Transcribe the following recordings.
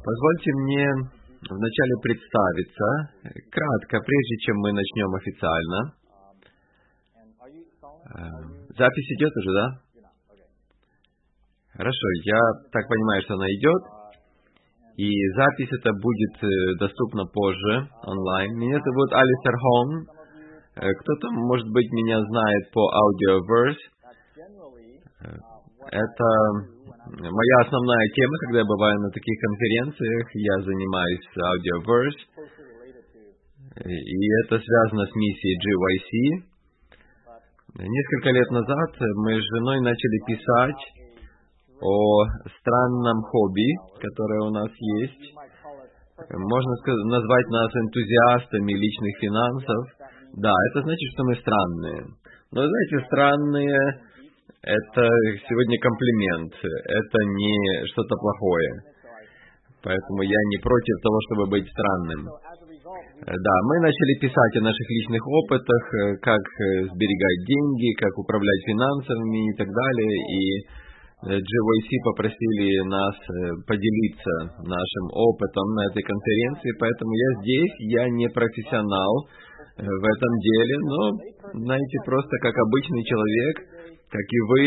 Позвольте мне вначале представиться, кратко, прежде чем мы начнем официально. Запись идет уже, да? Хорошо, я так понимаю, что она идет, и запись эта будет доступна позже, онлайн. Меня зовут Алистер Холм. Кто-то, может быть, меня знает по Audioverse. Это моя основная тема, когда я бываю на таких конференциях. Я занимаюсь Audioverse, и это связано с миссией GYC. Несколько лет назад мы с женой начали писать о странном хобби, которое у нас есть. Можно назвать нас энтузиастами личных финансов. Да, это значит, что мы странные. Но, знаете, странные — это сегодня комплимент, это не что-то плохое. Поэтому я не против того, чтобы быть странным. Да, мы начали писать о наших личных опытах, как сберегать деньги, как управлять финансами и так далее. И GYC попросили нас поделиться нашим опытом на этой конференции, поэтому я здесь, я не профессионал в этом деле, но, знаете, просто как обычный человек, как и вы,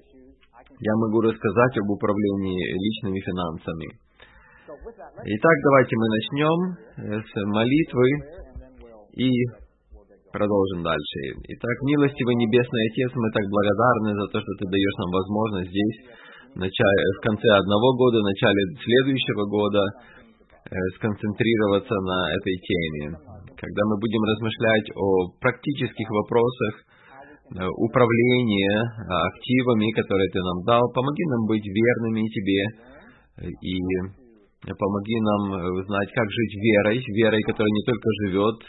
я могу рассказать об управлении личными финансами. Итак, давайте мы начнем с молитвы и продолжим дальше. Итак, милостивый Небесный Отец, мы так благодарны за то, что Ты даешь нам возможность здесь, в конце одного года, в начале следующего года, сконцентрироваться на этой теме. Когда мы будем размышлять о практических вопросах управления активами, которые Ты нам дал, помоги нам быть верными Тебе и помоги нам знать, как жить верой, которая не только живет,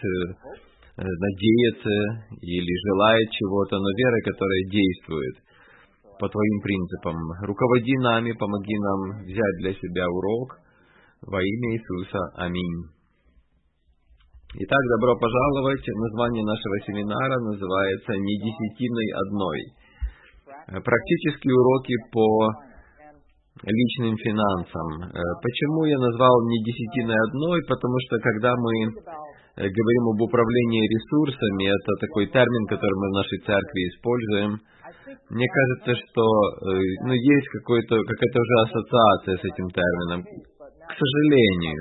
надеется или желает чего-то, но верой, которая действует по Твоим принципам. Руководи нами, помоги нам взять для себя урок во имя Иисуса. Аминь. Итак, добро пожаловать. Название нашего семинара называется «Не десятиной одной». Практические уроки по личным финансам. Почему я назвал «Не десятиной одной»? Потому что когда мы говорим об управлении ресурсами, это такой термин, который мы в нашей церкви используем, мне кажется, что есть какая-то уже ассоциация с этим термином. К сожалению.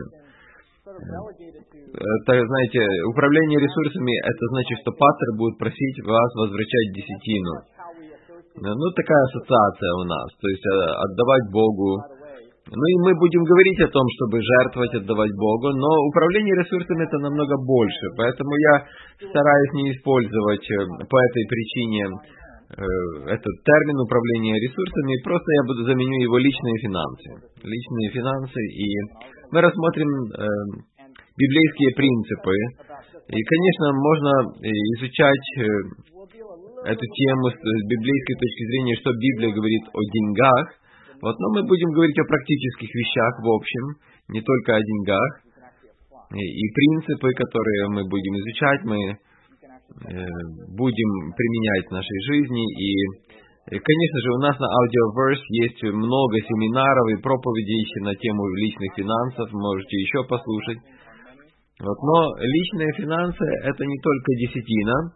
Это, знаете, управление ресурсами, это значит, что пастор будет просить вас возвращать десятину. Такая ассоциация у нас, то есть отдавать Богу. И мы будем говорить о том, чтобы жертвовать, отдавать Богу, но управление ресурсами это намного больше, поэтому я стараюсь не использовать по этой причине этот термин управления ресурсами, просто я заменю его личные финансы. Личные финансы, и мы рассмотрим библейские принципы. И, конечно, можно изучать эту тему с библейской точки зрения, что Библия говорит о деньгах. Но мы будем говорить о практических вещах в общем, не только о деньгах. И принципы, которые мы будем изучать, мы будем применять в нашей жизни. И, конечно же, у нас на Audioverse есть много семинаров и проповедей на тему личных финансов, можете еще послушать. Но личные финансы — это не только десятина.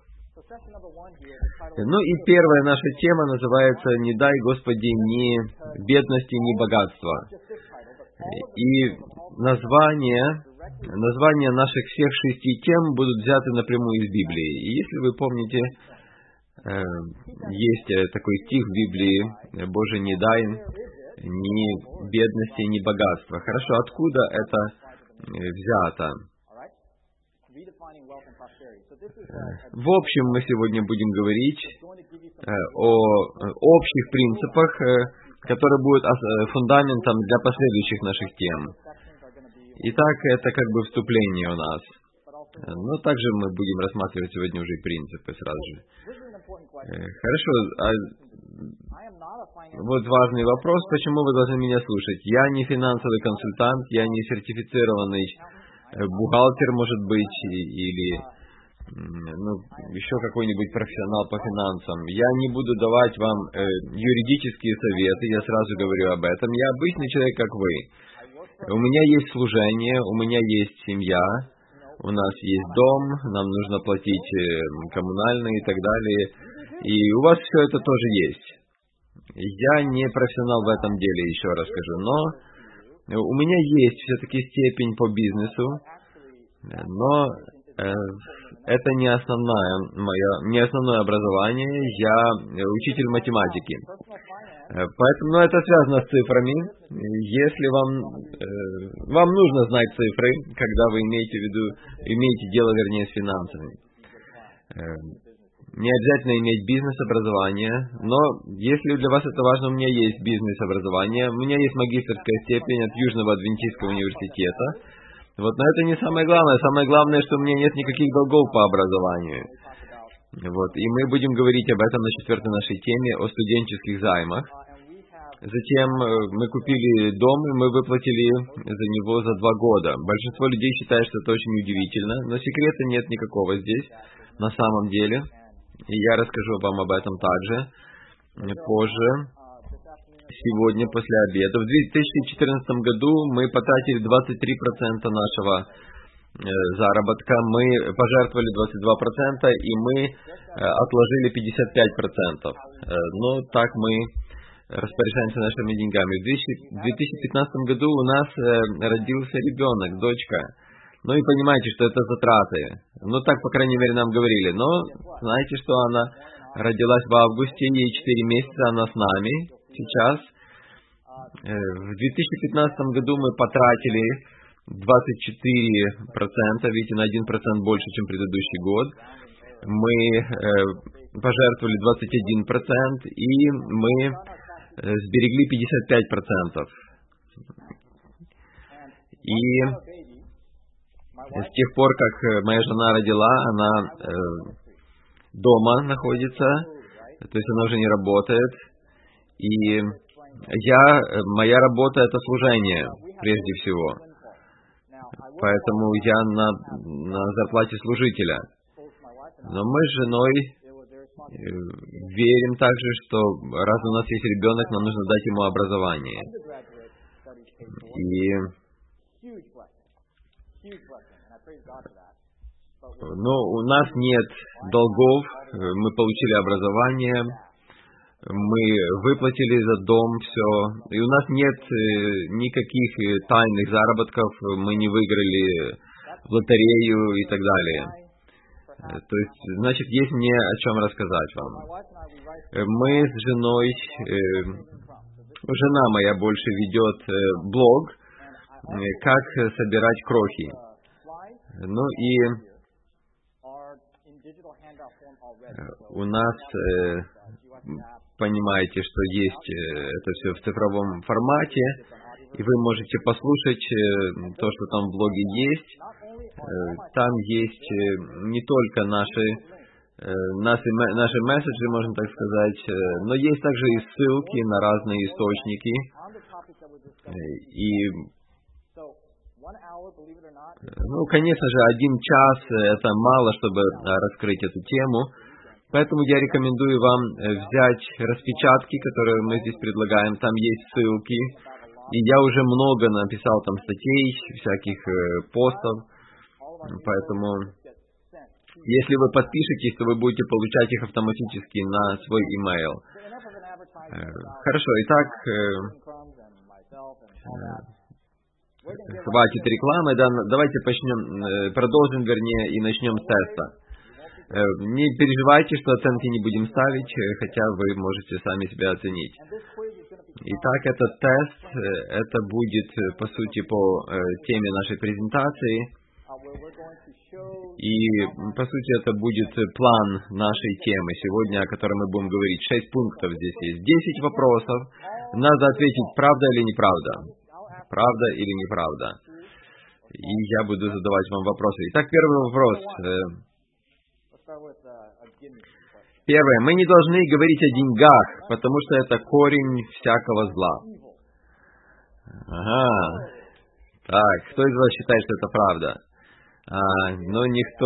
И первая наша тема называется «Не дай, Господи, ни бедности, ни богатства». И названия наших всех 6 тем будут взяты напрямую из Библии. И если вы помните, есть такой стих в Библии: «Боже, не дай ни бедности, ни богатства». Хорошо, откуда это взято? В общем, мы сегодня будем говорить о общих принципах, которые будут фундаментом для последующих наших тем. Итак, это как бы вступление у нас. Но также мы будем рассматривать сегодня уже и принципы сразу же. Хорошо. Вот важный вопрос, почему вы должны меня слушать. Я не финансовый консультант, я не сертифицированный бухгалтер, может быть, или еще какой-нибудь профессионал по финансам. Я не буду давать вам юридические советы, я сразу говорю об этом. Я обычный человек, как вы. У меня есть служение, у меня есть семья, у нас есть дом, нам нужно платить коммунальные и так далее. И у вас все это тоже есть. Я не профессионал в этом деле, еще раз скажу, но у меня есть все-таки степень по бизнесу, но это не основное образование, я учитель математики. Поэтому это связано с цифрами. Если вам нужно знать цифры, когда вы имеете дело, вернее, с финансами. Не обязательно иметь бизнес-образование, но если для вас это важно, у меня есть бизнес-образование, у меня есть магистерская степень от Южного Адвентистского университета. Вот, но это не самое главное. Самое главное, что у меня нет никаких долгов по образованию. Вот, и мы будем говорить об этом на 4-й нашей теме, о студенческих займах. Затем мы купили дом, и мы выплатили за него за 2 года. Большинство людей считает, что это очень удивительно, но секрета нет никакого здесь, на самом деле. И я расскажу вам об этом также позже, сегодня, после обеда. В 2014 году мы потратили 23% нашего заработка, мы пожертвовали 22%, и мы отложили 55%. Ну, так мы распоряжаемся нашими деньгами. В 2015 году у нас родился ребенок, дочка. Ну и понимаете, что это затраты. Ну так, по крайней мере, нам говорили. Но знаете, что она родилась в августе, ей 4 месяца, она с нами сейчас. В 2015 году мы потратили 24%, видите, на 1% больше, чем предыдущий год. Мы пожертвовали 21%, и мы сберегли 55%. И с тех пор, как моя жена родила, она дома находится, то есть она уже не работает. И моя работа — это служение, прежде всего. Поэтому я на зарплате служителя. Но мы с женой верим также, что раз у нас есть ребенок, нам нужно дать ему образование. Но у нас нет долгов, мы получили образование, мы выплатили за дом все, и у нас нет никаких тайных заработков, мы не выиграли в лотерею и так далее. То есть, значит, есть мне о чем рассказать вам. Мы с женой, жена моя больше ведет блог, как собирать крохи. Ну и у нас, понимаете, что есть это все в цифровом формате, и вы можете послушать то, что там в блоге есть. Там есть не только наши месседжи, можно так сказать, но есть также и ссылки на разные источники. И, ну, конечно же, 1 час это мало, чтобы раскрыть эту тему. Поэтому я рекомендую вам взять распечатки, которые мы здесь предлагаем. Там есть ссылки. И я уже много написал там статей, всяких постов. Поэтому, если вы подпишетесь, то вы будете получать их автоматически на свой email. Хорошо, итак, хватит рекламы. Да, давайте продолжим, вернее, и начнем с теста. Не переживайте, что оценки не будем ставить, хотя вы можете сами себя оценить. Итак, этот тест, это будет, по сути, по теме нашей презентации. И, по сути, это будет план нашей темы сегодня, о которой мы будем говорить. 6 пунктов здесь есть. 10 вопросов. Надо ответить, правда или неправда. Правда или неправда. И я буду задавать вам вопросы. Итак, первый вопрос. Первое. Мы не должны говорить о деньгах, потому что это корень всякого зла. Ага. Так, кто из вас считает, что это правда? Ну, никто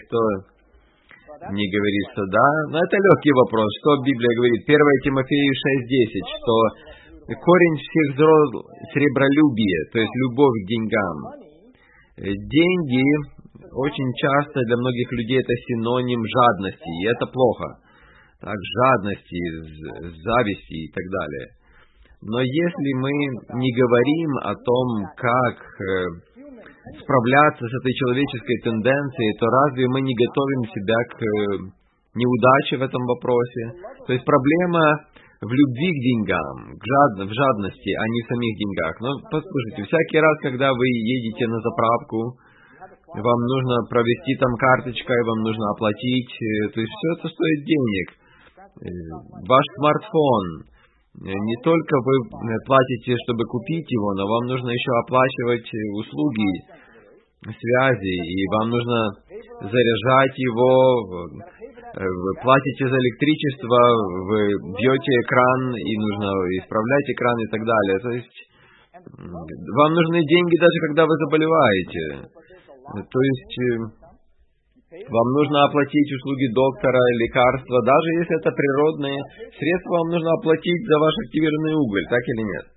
не говорит, что да. Но это легкий вопрос. Что Библия говорит? 1 Тимофею 6:10, что Корень всех зол — сребролюбие, то есть любовь к деньгам. Деньги очень часто для многих людей это синоним жадности, и это плохо. Так, жадности, зависти и так далее. Но если мы не говорим о том, как справляться с этой человеческой тенденцией, то разве мы не готовим себя к неудаче в этом вопросе? То есть проблема в любви к деньгам, в жадности, а не в самих деньгах. Но послушайте, всякий раз, когда вы едете на заправку, вам нужно провести там карточкой, вам нужно оплатить, то есть все это стоит денег. Ваш смартфон, не только вы платите, чтобы купить его, но вам нужно еще оплачивать услуги связи, и вам нужно заряжать его, вы платите за электричество, вы бьете экран, и нужно исправлять экран и так далее. То есть вам нужны деньги даже когда вы заболеваете. То есть вам нужно оплатить услуги доктора, лекарства, даже если это природные средства, вам нужно оплатить за ваш активированный уголь, так или нет?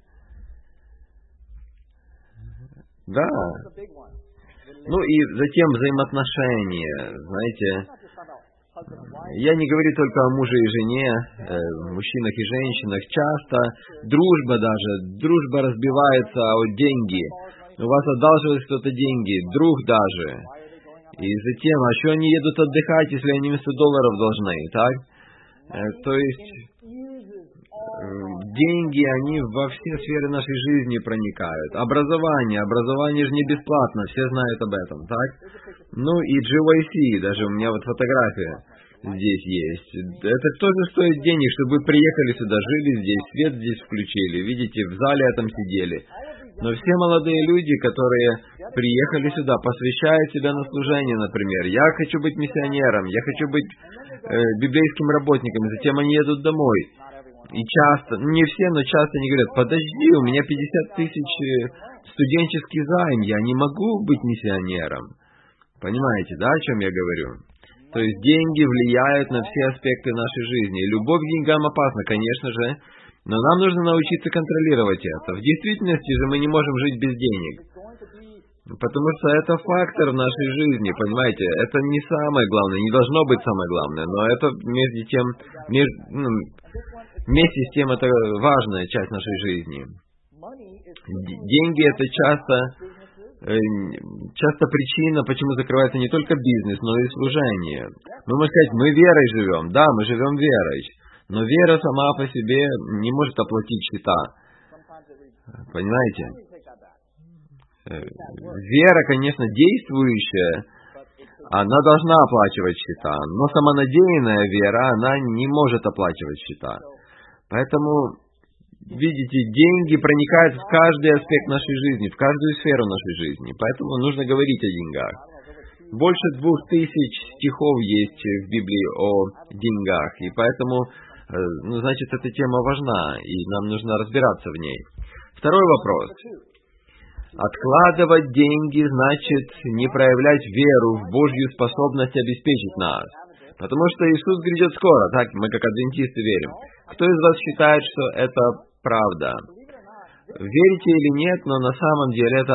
Да. Ну и затем взаимоотношения, знаете. Я не говорю только о муже и жене, мужчинах и женщинах. Часто дружба разбивается о деньги. У вас одалживает кто-то деньги, друг даже. И затем, а что они едут отдыхать, если они $100 должны, так? То есть, деньги, они во все сферы нашей жизни проникают. Образование же не бесплатно, все знают об этом, так? Ну и GYC, даже у меня вот фотография здесь есть. Это тоже стоит денег, чтобы вы приехали сюда, жили здесь, свет здесь включили, видите, в зале этом сидели. Но все молодые люди, которые приехали сюда, посвящают себя на служение, например. Я хочу быть миссионером, я хочу быть библейским работником, и затем они едут домой. И часто, не все, но часто они говорят: подожди, у меня 50 тысяч студенческий займ, я не могу быть миссионером. Понимаете, да, о чем я говорю? То есть деньги влияют на все аспекты нашей жизни. И любовь к деньгам опасна, конечно же, но нам нужно научиться контролировать это. В действительности же мы не можем жить без денег. Потому что это фактор в нашей жизни, понимаете? Это не самое главное, не должно быть самое главное, но это вместе с тем это важная часть нашей жизни. Деньги — это часто причина, почему закрывается не только бизнес, но и служение. Мы можем сказать, мы верой живем. Да, мы живем верой. Но вера сама по себе не может оплатить счета. Понимаете? Вера, конечно, действующая, она должна оплачивать счета. Но самонадеянная вера, она не может оплачивать счета. Поэтому, видите, деньги проникают в каждый аспект нашей жизни, в каждую сферу нашей жизни. Поэтому нужно говорить о деньгах. Больше 2000 стихов есть в Библии о деньгах. И поэтому, значит, эта тема важна, и нам нужно разбираться в ней. Второй вопрос. Откладывать деньги значит не проявлять веру в Божью способность обеспечить нас. Потому что Иисус грядет скоро, так мы как адвентисты верим. Кто из вас считает, что это правда? Верите или нет, но на самом деле это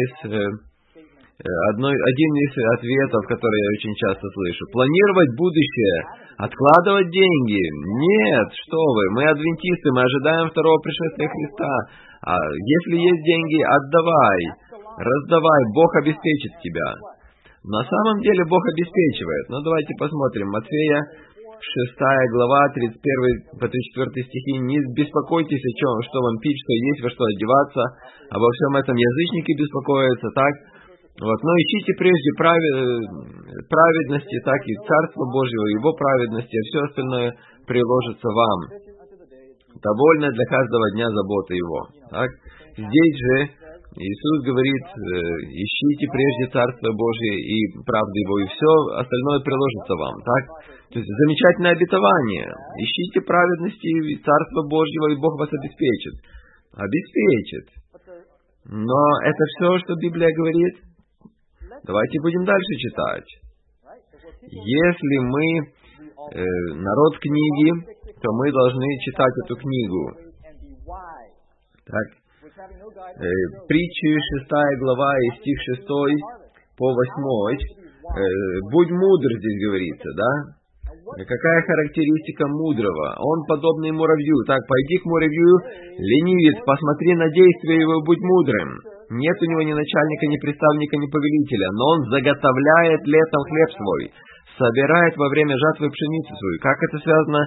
один из ответов, который я очень часто слышу. Планировать будущее, откладывать деньги. Нет, что вы, мы адвентисты, мы ожидаем второго пришествия Христа. А если есть деньги, отдавай, раздавай, Бог обеспечит тебя. На самом деле Бог обеспечивает. Но давайте посмотрим. Матфея 6 глава, 31 по 34 стихи. Не беспокойтесь о чем, что вам пить, что есть, во что одеваться. Обо всем этом язычники беспокоятся, так? Вот. Но ищите прежде праведности, так и Царство Божьего, Его праведности, а все остальное приложится вам. Довольно для каждого дня заботы Его. Так? Здесь же Иисус говорит, ищите прежде Царство Божие и правду Его, и все остальное приложится вам. Так? То есть замечательное обетование. Ищите праведности и Царство Божьего, и Бог вас обеспечит. Обеспечит. Но это все, что Библия говорит? Давайте будем дальше читать. Если мы народ книги, то мы должны читать эту книгу. Так. Притчи 6 глава и стих 6 по 8. Будь мудр, здесь говорится, да? Какая характеристика мудрого? Он подобный муравью. Так, пойди к муравью, ленивец, посмотри на действия его, будь мудрым. Нет у него ни начальника, ни приставника, ни повелителя, но он заготовляет летом хлеб свой, собирает во время жатвы пшеницу свою. Как это связано,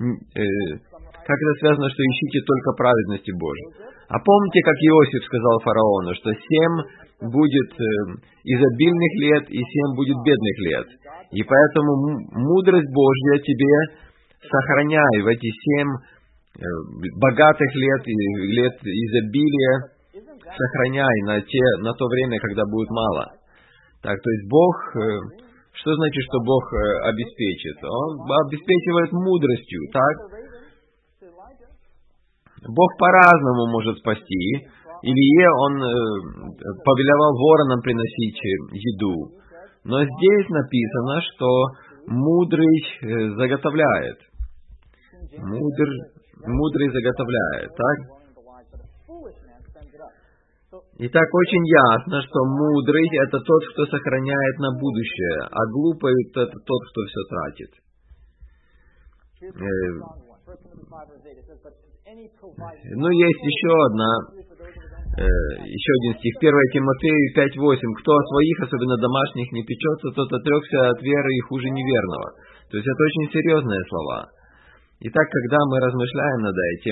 что ищите только праведности Божьей? А помните, как Иосиф сказал фараону, что 7 будет изобильных лет и 7 будет бедных лет. И поэтому мудрость Божья тебе сохраняй в эти 7 богатых лет изобилия, сохраняй на то время, когда будет мало. Так, то есть Бог, что значит, что Бог обеспечит? Он обеспечивает мудростью, так? Бог по-разному может спасти. Илье он повелевал воронам приносить еду. Но здесь написано, что мудрый заготовляет. Мудрый заготовляет, так? Итак, очень ясно, что мудрый — это тот, кто сохраняет на будущее, а глупый — это тот, кто все тратит. Ну, есть еще один стих, 1 Тимофею 5:8. Кто о своих, особенно домашних, не печется, тот отрекся от веры и хуже неверного. То есть это очень серьезные слова. Итак, когда мы размышляем над этим,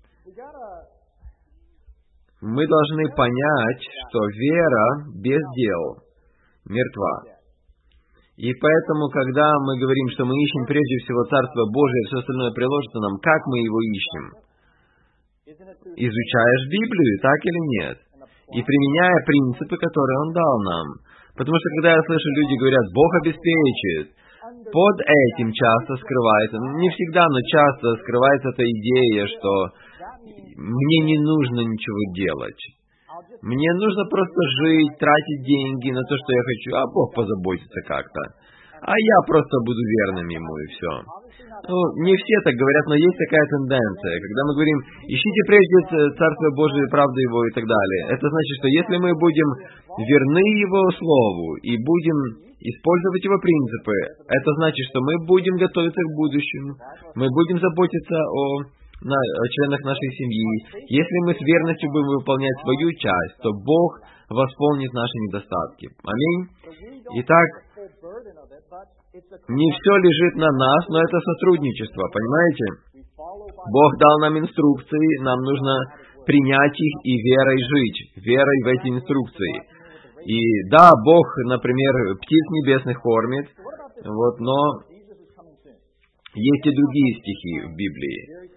мы должны понять, что вера без дел мертва. И поэтому, когда мы говорим, что мы ищем прежде всего Царство Божие, все остальное приложится нам, как мы его ищем? Изучаешь Библию, так или нет? И применяя принципы, которые Он дал нам. Потому что, когда я слышу, люди говорят, Бог обеспечит, под этим часто скрывается, не всегда, но часто скрывается эта идея, что мне не нужно ничего делать. Мне нужно просто жить, тратить деньги на то, что я хочу, а Бог позаботится как-то. А я просто буду верным Ему, и все. Ну, не все так говорят, но есть такая тенденция. Когда мы говорим, ищите прежде Царство Божие, правду Его и так далее. Это значит, что если мы будем верны Его Слову и будем использовать Его принципы, это значит, что мы будем готовиться к будущему, мы будем заботиться о членах нашей семьи. Если мы с верностью будем выполнять свою часть, то Бог восполнит наши недостатки. Аминь. Итак, не все лежит на нас, но это сотрудничество, понимаете? Бог дал нам инструкции, нам нужно принять их и верой жить, верой в эти инструкции. И да, Бог, например, птиц небесных кормит, но есть и другие стихи в Библии.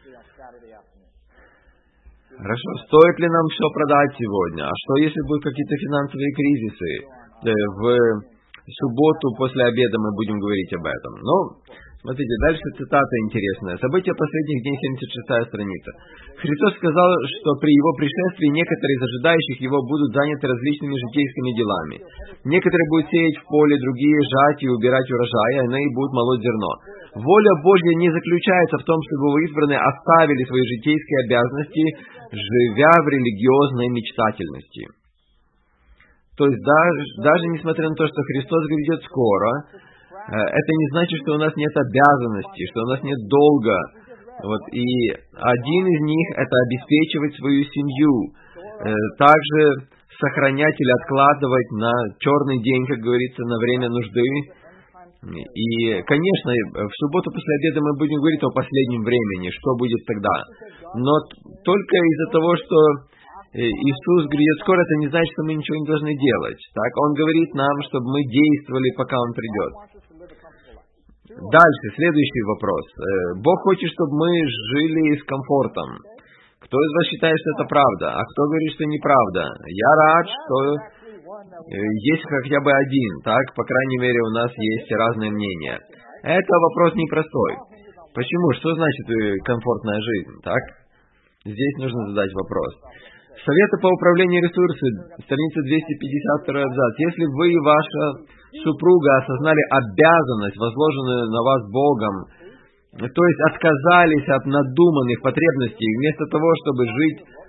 Хорошо, стоит ли нам все продать сегодня? А что, если будут какие-то финансовые кризисы? В субботу после обеда мы будем говорить об этом. Ну, смотрите, дальше цитата интересная. События последних дней, 76-я страница. Христос сказал, что при Его пришествии некоторые из ожидающих Его будут заняты различными житейскими делами. Некоторые будут сеять в поле, другие жать и убирать урожай, а иные будут молоть зерно. Воля Божья не заключается в том, чтобы Его избранные оставили свои житейские обязанности, живя в религиозной мечтательности. То есть даже несмотря на то, что Христос грядет скоро, это не значит, что у нас нет обязанностей, что у нас нет долга. И один из них — это обеспечивать свою семью, также сохранять или откладывать на черный день, как говорится, на время нужды. И, конечно, в субботу после обеда мы будем говорить о последнем времени, что будет тогда. Но только из-за того, что Иисус грядет скоро, это не значит, что мы ничего не должны делать. Так, Он говорит нам, чтобы мы действовали, пока Он придет. Дальше, следующий вопрос. Бог хочет, чтобы мы жили с комфортом. Кто из вас считает, что это правда, а кто говорит, что неправда? Я рад, что есть хотя бы один, так, по крайней мере, у нас есть разные мнения. Это вопрос непростой. Почему? Что значит комфортная жизнь, так? Здесь нужно задать вопрос. Советы по управлению ресурсами, страница 252 абзац. Если вы и ваша супруга осознали обязанность, возложенную на вас Богом, то есть отказались от надуманных потребностей, вместо того, чтобы жить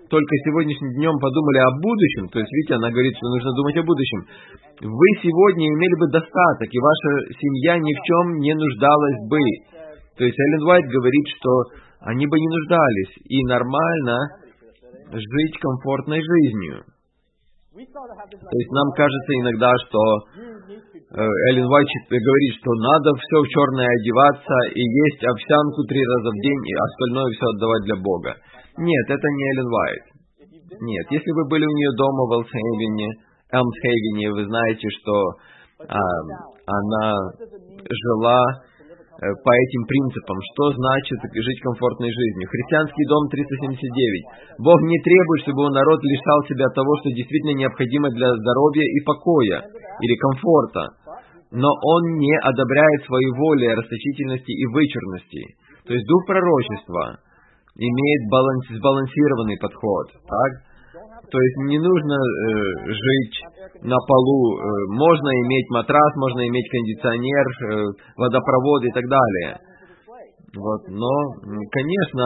только сегодняшним днем подумали о будущем, то есть, видите, она говорит, что нужно думать о будущем, вы сегодня имели бы достаток, и ваша семья ни в чем не нуждалась бы. То есть Эллен Уайт говорит, что они бы не нуждались, и нормально жить комфортной жизнью. То есть нам кажется иногда, что Эллен Уайт говорит, что надо все в черное одеваться и есть овсянку 3 раза в день, и остальное все отдавать для Бога. Нет, это не Эллен Уайт. Нет, если вы были у нее дома в Элмсхейвене, вы знаете, что она жила по этим принципам, что значит жить комфортной жизнью. Христианский дом 379. Бог не требует, чтобы его народ лишал себя того, что действительно необходимо для здоровья и покоя, или комфорта. Но Он не одобряет своей воли, расточительности и вычурности. То есть дух пророчества имеет сбалансированный подход. Так? То есть не нужно жить на полу, можно иметь матрас, можно иметь кондиционер, водопровод и так далее. Вот. Но, конечно,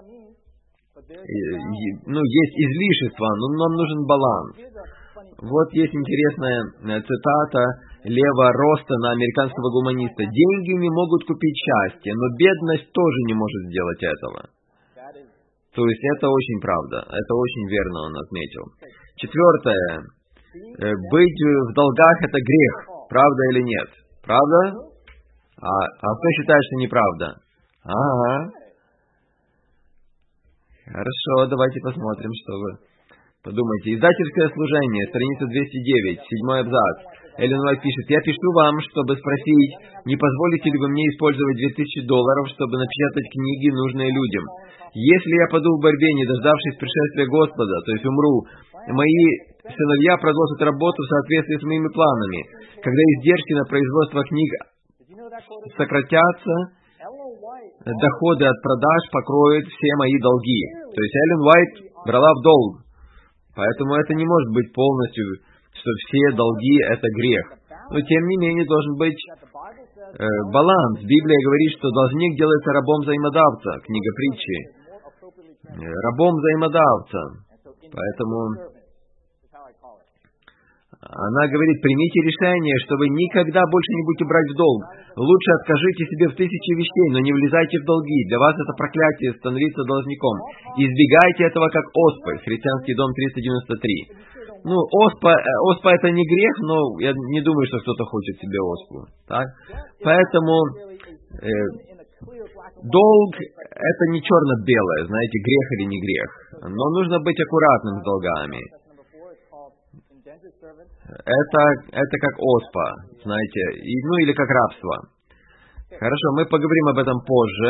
есть излишества, но нам нужен баланс. Вот есть интересная цитата Лева Ростона, американского гуманиста. «Деньги не могут купить счастье, но бедность тоже не может сделать этого». То есть это очень правда, это очень верно он отметил. 4. Быть в долгах — это грех, правда или нет? Правда? А кто считает, что неправда? Ага. Хорошо, давайте посмотрим, что вы подумаете. Издательское служение, страница 209, 7 абзац. Эллен Уайт пишет: «Я пишу вам, чтобы спросить, не позволите ли вы мне использовать $2000, чтобы напечатать книги, нужные людям. Если я паду в борьбе, не дождавшись пришествия Господа, то есть умру, мои сыновья продолжат работу в соответствии с моими планами. Когда издержки на производство книг сократятся, доходы от продаж покроют все мои долги». То есть Эллен Уайт брала в долг. Поэтому это не может быть полностью, что все долги — это грех. Но тем не менее должен быть баланс. Библия говорит, что должник делается рабом взаимодавца. Книга притчи. Рабом взаимодавца. Поэтому она говорит: примите решение, что вы никогда больше не будете брать в долг. Лучше откажите себе в 1000 вещей, но не влезайте в долги. Для вас это проклятие — становиться должником. Избегайте этого как оспы. Христианский дом 393. Оспа это не грех, но я не думаю, что кто-то хочет себе оспу. Так? Поэтому долг это не черно-белое, знаете, грех или не грех. Но нужно быть аккуратным с долгами. Это как оспа, знаете, или как рабство. Хорошо, мы поговорим об этом позже.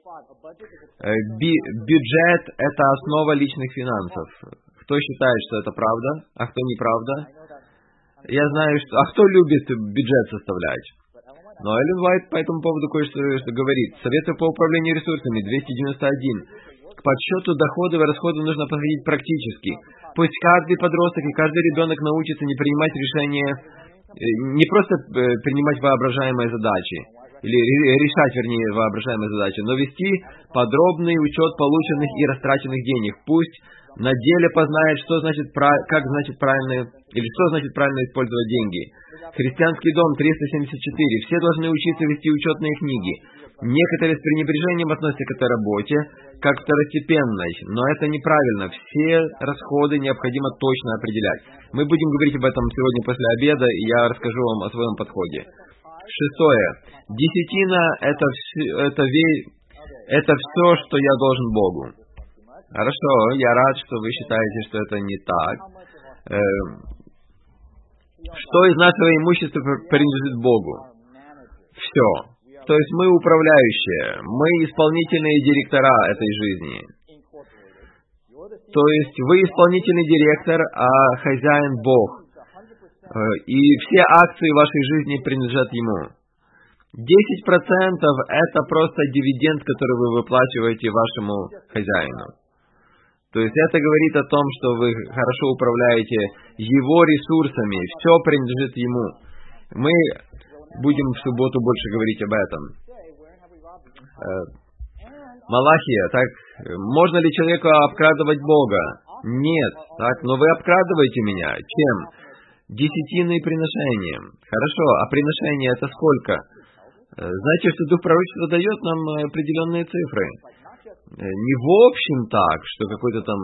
Бюджет — это основа личных финансов. Кто считает, что это правда, а кто неправда? Я знаю, что... А кто любит бюджет составлять? Но Эллен Уайт по этому поводу кое-что говорит. Советы по управлению ресурсами, 291. К подсчету доходов и расходов нужно подходить практически. Пусть каждый подросток и каждый ребенок научится не принимать решения, не просто принимать воображаемые задачи, или решать, воображаемые задачи, но вести подробный учет полученных и растраченных денег. Пусть на деле познает, что значит правильно использовать деньги. Христианский дом 374. Все должны учиться вести учетные книги. Некоторые с пренебрежением относятся к этой работе, как второстепенной, но это неправильно. Все расходы необходимо точно определять. Мы будем говорить об этом сегодня после обеда, и я расскажу вам о своем подходе. 6. Десятина это все, что я должен Богу. Хорошо, я рад, что вы считаете, что это не так. Что из нашего имущества принадлежит Богу? Все. То есть мы управляющие, мы исполнительные директора этой жизни. То есть вы исполнительный директор, а хозяин Бог. И все акции вашей жизни принадлежат Ему. 10% это просто дивиденд, который вы выплачиваете вашему хозяину. То есть это говорит о том, что вы хорошо управляете Его ресурсами, все принадлежит Ему. Мы будем в субботу больше говорить об этом. Малахия, так, можно ли человеку обкрадывать Бога? Нет, так, но вы обкрадываете меня. Чем? Десятиной приношением. Хорошо, а приношение это сколько? Знаете, что Дух пророчества дает нам определенные цифры. Не в общем так, что какой-то там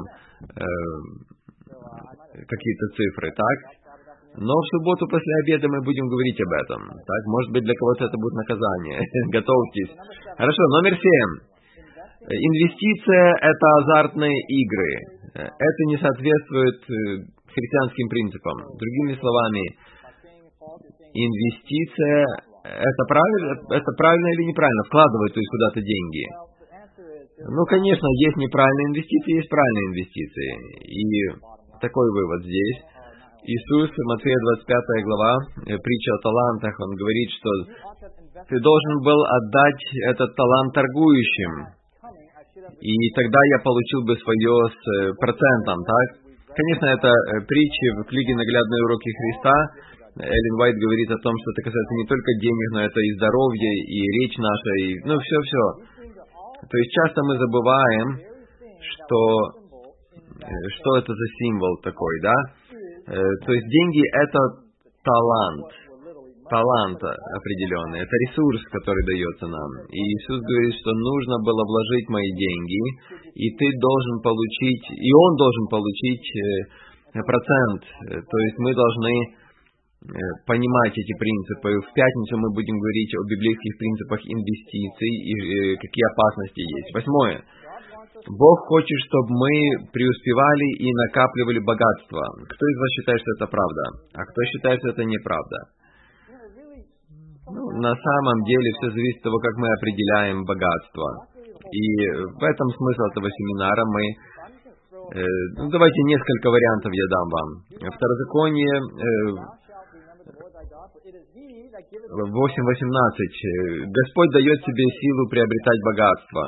какие-то цифры, так? Но в субботу после обеда мы будем говорить об этом. Так, может быть, для кого-то это будет наказание. Готовьтесь. Хорошо, номер 7. Инвестиция – это азартные игры. Это не соответствует христианским принципам. Другими словами, инвестиция – это правильно или неправильно? Вкладывать, то есть куда-то деньги. Ну, конечно, есть неправильные инвестиции, есть правильные инвестиции. И такой вывод здесь. Иисус, Матфея 25 глава, притча о талантах, он говорит, что ты должен был отдать этот талант торгующим, и тогда я получил бы свое с процентом, так? Конечно, это притчи в книге «Наглядные уроки Христа». Эллен Уайт говорит о том, что это касается не только денег, но это и здоровья, и речь наша, и все-все. То есть часто мы забываем, что это за символ такой, да? То есть деньги — это талант определенный, это ресурс, который дается нам. И Иисус говорит, что нужно было вложить мои деньги, и ты должен получить, и он должен получить процент. То есть мы должны понимать эти принципы. В пятницу мы будем говорить о библейских принципах инвестиций и какие опасности есть. 8. Бог хочет, чтобы мы преуспевали и накапливали богатство. Кто из вас считает, что это правда? А кто считает, что это неправда? На самом деле все зависит от того, как мы определяем богатство. И в этом смысл этого семинара. Давайте несколько вариантов я дам вам. Второзаконие 8:18. Господь дает тебе силу приобретать богатство.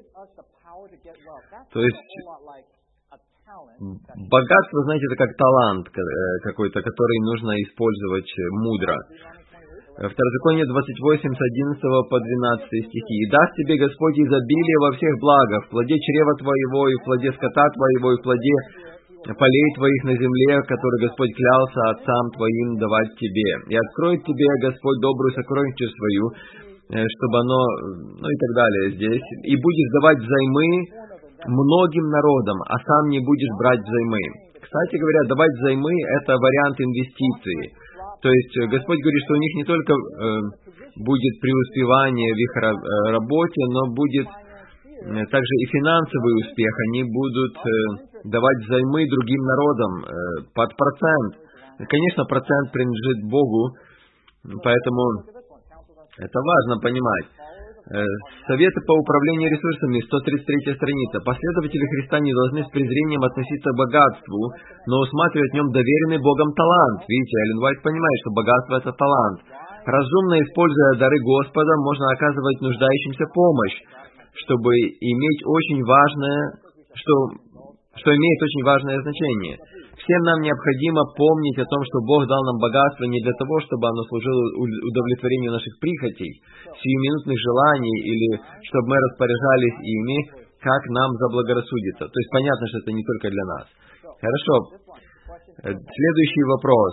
То есть богатство, знаете, это как талант какой-то, который нужно использовать мудро. Второзаконие 28, с 11 по 12 стихи. «И даст тебе Господь изобилие во всех благах, в плоде чрева твоего, и в плоде скота твоего, и в плоде полей твоих на земле, который Господь клялся отцам твоим давать тебе. И откроет тебе Господь добрую сокровищницу свою, чтобы оно...» и так далее здесь. «И будешь давать взаймы многим народам, а сам не будешь брать взаймы». Кстати говоря, давать взаймы – это вариант инвестиций. То есть Господь говорит, что у них не только будет преуспевание в их работе, но будет также и финансовый успех. Они будут давать взаймы другим народам под процент. Конечно, процент принадлежит Богу, поэтому это важно понимать. Советы по управлению ресурсами, 133 страница. Последователи Христа не должны с презрением относиться к богатству, но усматривать в нем доверенный Богом талант. Видите, Эллен Уайт понимает, что богатство – это талант. Разумно используя дары Господа, можно оказывать нуждающимся помощь, чтобы иметь очень важное, что имеет очень важное значение. Всем нам необходимо помнить о том, что Бог дал нам богатство не для того, чтобы оно служило удовлетворению наших прихотей, сиюминутных желаний, или чтобы мы распоряжались ими, как нам заблагорассудится. То есть понятно, что это не только для нас. Хорошо. Следующий вопрос.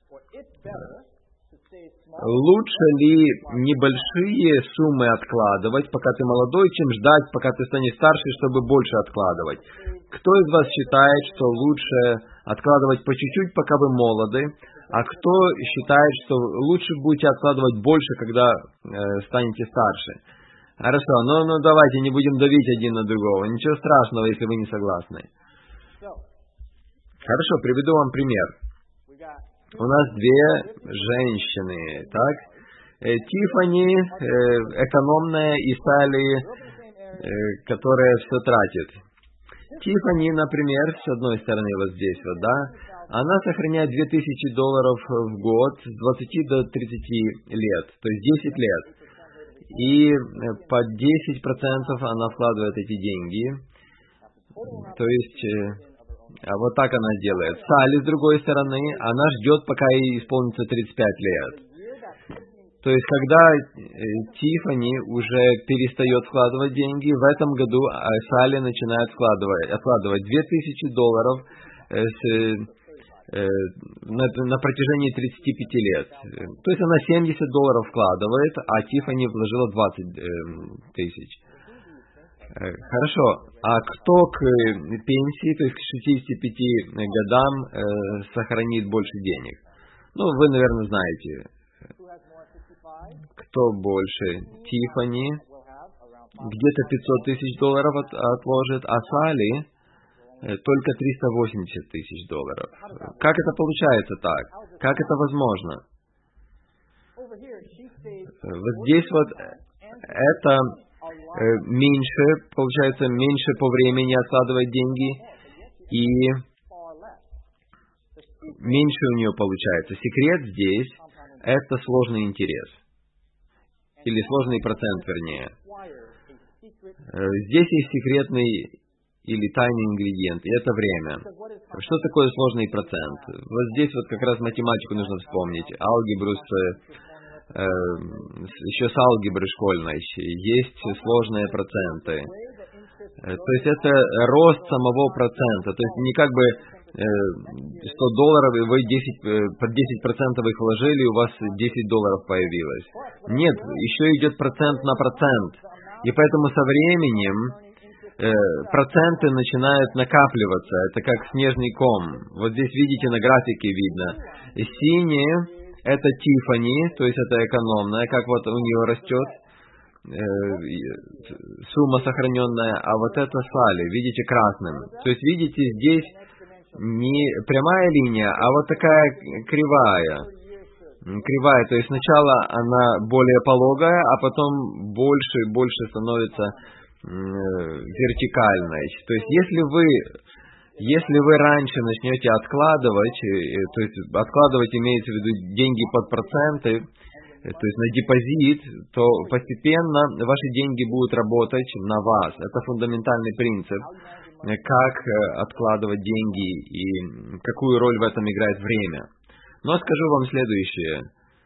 Лучше ли небольшие суммы откладывать, пока ты молодой, чем ждать, пока ты станешь старше, чтобы больше откладывать? Кто из вас считает, что лучше откладывать по чуть-чуть, пока вы молоды, а кто считает, что лучше будете откладывать больше, когда станете старше? Хорошо, ну давайте не будем давить один на другого. Ничего страшного, если вы не согласны. Хорошо, приведу вам пример. У нас две женщины, так? Тиффани, экономная, и Салли, которая все тратит. Тиффани, например, с одной стороны вот здесь вот, да, она сохраняет $2000 в год с 20 до 30 лет, то есть 10 лет. И под 10% она вкладывает эти деньги. То есть, вот так она делает. Салли, с другой стороны, она ждет, пока ей исполнится 35 лет. То есть, когда Тиффани уже перестает вкладывать деньги, в этом году Салли начинает откладывать $2000 на протяжении 35 лет. То есть она $70 вкладывает, а Тиффани вложила 20 тысяч. Хорошо. А кто к пенсии, то есть к 65 годам, сохранит больше денег? Ну, вы, наверное, знаете, кто больше. Тиффани где-то $500 тысяч отложит, а Салли только $380 тысяч. Как это получается так? Как это возможно? Вот здесь вот это меньше, получается, меньше по времени откладывает деньги, и меньше у нее получается. Секрет здесь — это сложный интерес. Или сложный процент, вернее. Здесь есть секретный или тайный ингредиент, и это время. Что такое сложный процент? Вот здесь вот как раз математику нужно вспомнить. Алгебру еще с алгебры школьной. Есть сложные проценты. То есть это рост самого процента. То есть не как бы $100, и вы под 10% их вложили, и у вас $10 появилось. Нет, еще идет процент на процент. И поэтому со временем проценты начинают накапливаться. Это как снежный ком. Вот здесь видите, на графике видно. Синие — это Тиффани, то есть это экономная, как вот у нее растет сумма сохраненная, а вот это Салли, видите, красным. То есть видите, здесь не прямая линия, а вот такая кривая. Кривая, то есть сначала она более пологая, а потом больше и больше становится вертикальной. То есть если вы раньше начнете откладывать, то есть откладывать имеется в виду деньги под проценты, то есть на депозит, то постепенно ваши деньги будут работать на вас. Это фундаментальный принцип, как откладывать деньги и какую роль в этом играет время. Но скажу вам следующее.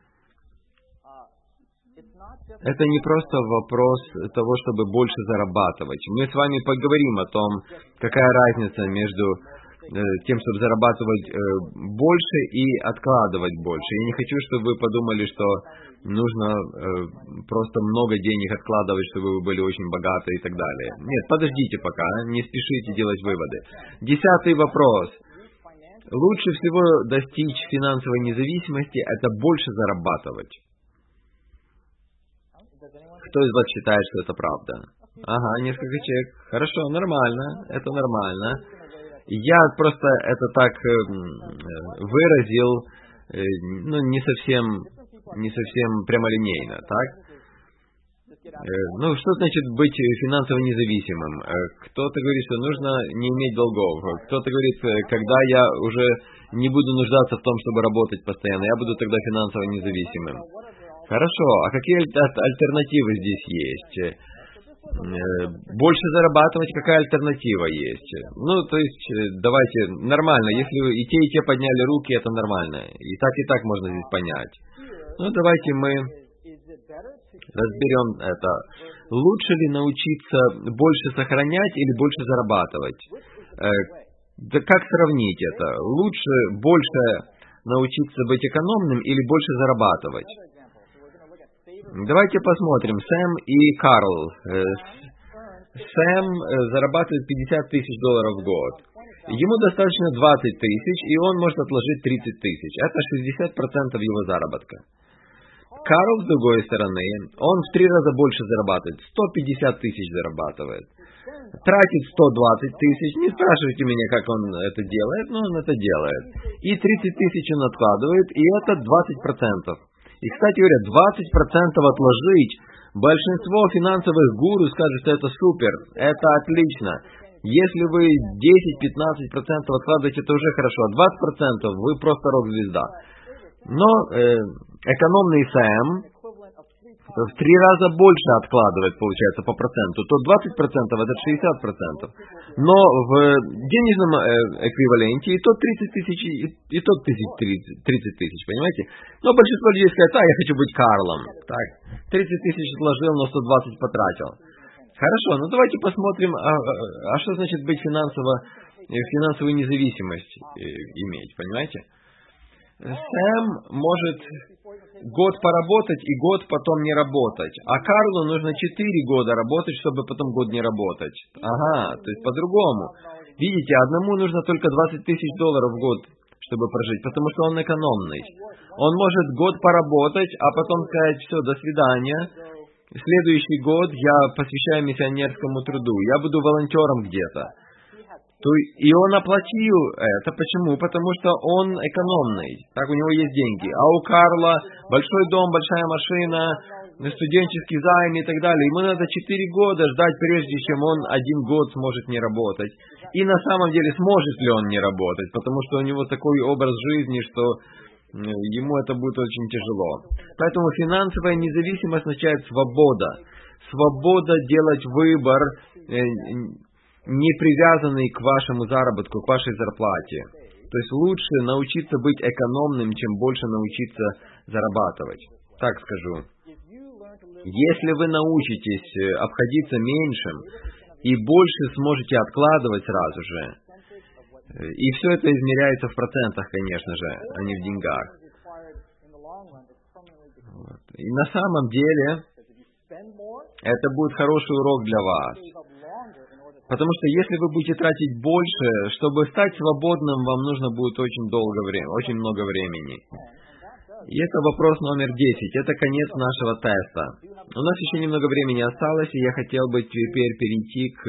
Это не просто вопрос того, чтобы больше зарабатывать. Мы с вами поговорим о том, какая разница между тем, чтобы зарабатывать больше и откладывать больше. Я не хочу, чтобы вы подумали, что нужно просто много денег откладывать, чтобы вы были очень богаты и так далее. Нет, подождите пока, не спешите делать выводы. 10-й вопрос. Лучше всего достичь финансовой независимости – это больше зарабатывать. Кто из вас считает, что это правда? Ага, несколько человек. Хорошо, нормально, это нормально. Я просто это так выразил, ну, не совсем прямолинейно, так? Ну, что значит быть финансово независимым? Кто-то говорит, что нужно не иметь долгов. Кто-то говорит, когда я уже не буду нуждаться в том, чтобы работать постоянно, я буду тогда финансово независимым. Хорошо, а какие альтернативы здесь есть? Больше зарабатывать, какая альтернатива есть? Ну, то есть, давайте, нормально, если и те подняли руки, это нормально. И так можно здесь понять. Ну, давайте мы разберем это. Лучше ли научиться больше сохранять или больше зарабатывать? Да как сравнить это? Лучше больше научиться быть экономным или больше зарабатывать? Давайте посмотрим. Сэм и Карл. Сэм зарабатывает $50 тысяч в год. Ему достаточно 20 тысяч, и он может отложить 30 тысяч. Это 60% его заработка. Карл, с другой стороны, он в 3 раза больше зарабатывает. 150 тысяч зарабатывает. Тратит 120 тысяч. Не спрашивайте меня, как он это делает, но он это делает. И 30 тысяч он откладывает, и это 20%. И, кстати говоря, 20% отложить. Большинство финансовых гуру скажут, что это супер, это отлично. Если вы 10-15% откладываете, это уже хорошо. А 20% вы просто рок-звезда. Но экономный Сэм в 3 раза больше откладывает, получается, по проценту, то 20% это 60%. Но в денежном эквиваленте и тот 30 тысяч, и тот 30 тысяч, понимаете? Но большинство людей скажет, я хочу быть Карлом. Так, 30 тысяч вложил, но 120 потратил. Хорошо, ну давайте посмотрим, что значит быть финансовую независимость иметь, понимаете? Сэм может год поработать и год потом не работать, а Карлу нужно 4 года работать, чтобы потом год не работать. Ага, то есть по-другому. Видите, одному нужно только $20 тысяч в год, чтобы прожить, потому что он экономный. Он может год поработать, а потом сказать, все, до свидания. Следующий год я посвящаю миссионерскому труду, я буду волонтером где-то. И он оплатил это. Почему? Потому что он экономный. Так, у него есть деньги. А у Карла большой дом, большая машина, студенческий займ и так далее. Ему надо 4 года ждать, прежде чем он 1 год сможет не работать. И на самом деле, сможет ли он не работать? Потому что у него такой образ жизни, что ему это будет очень тяжело. Поэтому финансовая независимость означает свобода. Свобода делать выбор, не привязанный к вашему заработку, к вашей зарплате. То есть лучше научиться быть экономным, чем больше научиться зарабатывать. Так скажу. Если вы научитесь обходиться меньшим и больше сможете откладывать сразу же, и все это измеряется в процентах, конечно же, а не в деньгах. Вот. И на самом деле это будет хороший урок для вас. Потому что если вы будете тратить больше, чтобы стать свободным, вам нужно будет очень много времени. И это вопрос номер 10. Это конец нашего теста. У нас еще немного времени осталось, и я хотел бы теперь перейти к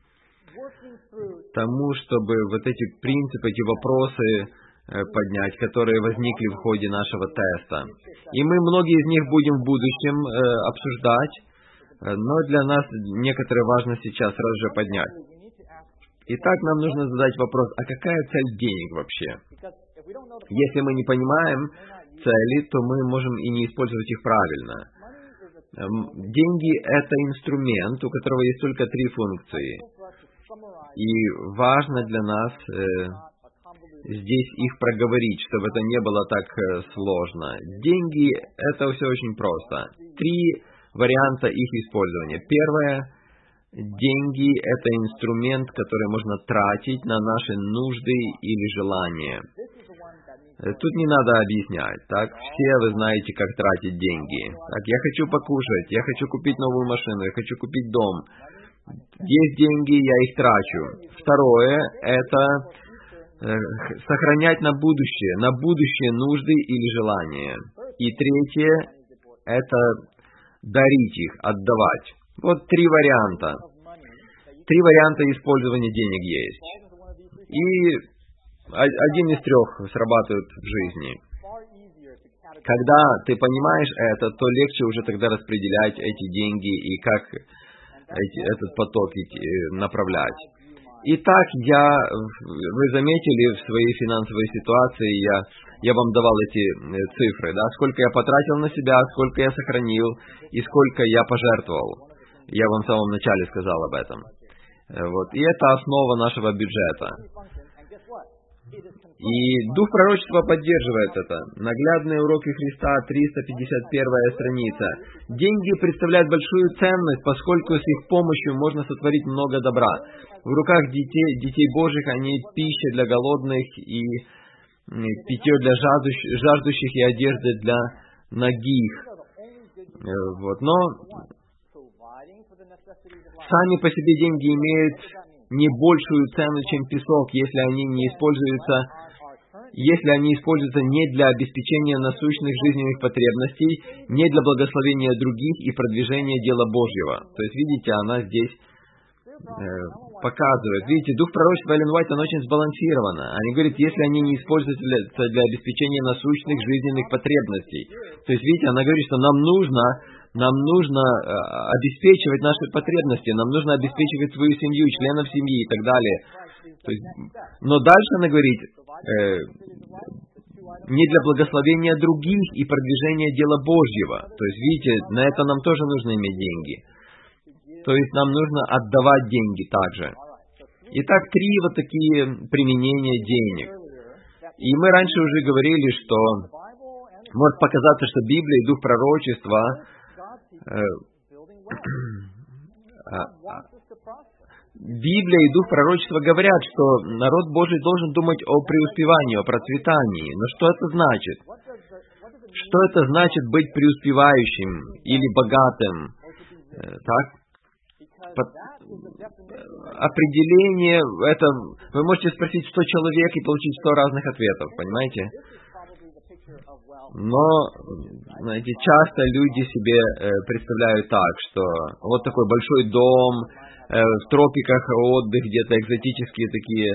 тому, чтобы вот эти принципы, эти вопросы поднять, которые возникли в ходе нашего теста. И мы многие из них будем в будущем обсуждать, но для нас некоторые важно сейчас сразу же поднять. Итак, нам нужно задать вопрос, а какая цель денег вообще? Если мы не понимаем цели, то мы можем и не использовать их правильно. Деньги — это инструмент, у которого есть только 3 функции. И важно для нас здесь их проговорить, чтобы это не было так сложно. Деньги — это все очень просто. 3 варианта их использования. Первое — деньги — это инструмент, который можно тратить на наши нужды или желания. Тут не надо объяснять, так? Все вы знаете, как тратить деньги. Так, я хочу покушать, я хочу купить новую машину, я хочу купить дом. Есть деньги, я их трачу. Второе — это сохранять на будущее нужды или желания. И третье — это дарить их, отдавать. Вот 3 варианта. 3 варианта использования денег есть. И один из 3 срабатывает в жизни. Когда ты понимаешь это, то легче уже тогда распределять эти деньги и как этот поток направлять. Итак, вы заметили в своей финансовой ситуации, я вам давал эти цифры, да, сколько я потратил на себя, сколько я сохранил и сколько я пожертвовал. Я вам в самом начале сказал об этом. Вот. И это основа нашего бюджета. И Дух пророчества поддерживает это. Наглядные уроки Христа, 351 страница. Деньги представляют большую ценность, поскольку с их помощью можно сотворить много добра. В руках детей Божьих они пища для голодных и питье для жаждущих и одежда для нагих. Вот. Но сами по себе деньги имеют не большую цену, чем песок, если они используются не для обеспечения насущных жизненных потребностей, не для благословения других и продвижения дела Божьего. То есть, видите, она здесь показывает. Видите, дух пророчества Эллен Уайт, он очень сбалансировано. Они говорят, если они не используются для обеспечения насущных жизненных потребностей. То есть, видите, она говорит, что нам нужно обеспечивать наши потребности, нам нужно обеспечивать свою семью, членов семьи и так далее. То есть, но дальше она говорит, не для благословения других и продвижения дела Божьего. То есть, видите, на это нам тоже нужно иметь деньги. То есть, нам нужно отдавать деньги также. Итак, 3 вот такие применения денег. И мы раньше уже говорили, что может показаться, что Библия и Дух пророчества Библия и Дух пророчества говорят, что народ Божий должен думать о преуспевании, о процветании. Но что это значит? Что это значит быть преуспевающим или богатым? Так? Определение, это вы можете спросить 100 человек и получить 100 разных ответов, понимаете? Но, знаете, часто люди себе представляют так, что вот такой большой дом, в тропиках отдых, где-то экзотические такие